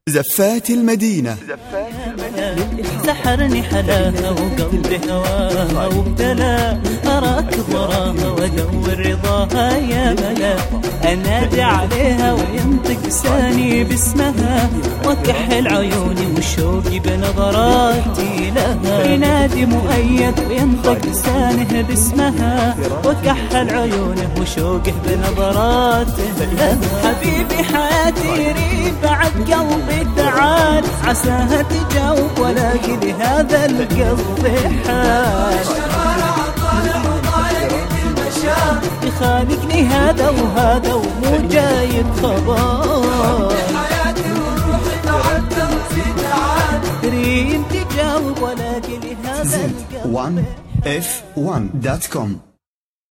زفات المدينة. سحرني حلاها وقلبي هواها وابتلى، أراك وراها وأدور رضاها يا ملا، أنادي عليها وينطق لساني باسمها، وكحل عيوني وشوقي بنظراتي لها، ينادي مؤيد وينطق لسانه باسمها، وكحل عيونه وشوقه بنظراته لها. حبيبي حياتي ريب بعد قلبي تعال، عساها تجاوب ولاقي لهذا القلب حال، يخالقني هذا وهذا ومو جايب خبر، تريد تجاوب ولاقي لهذا القلب. F1.com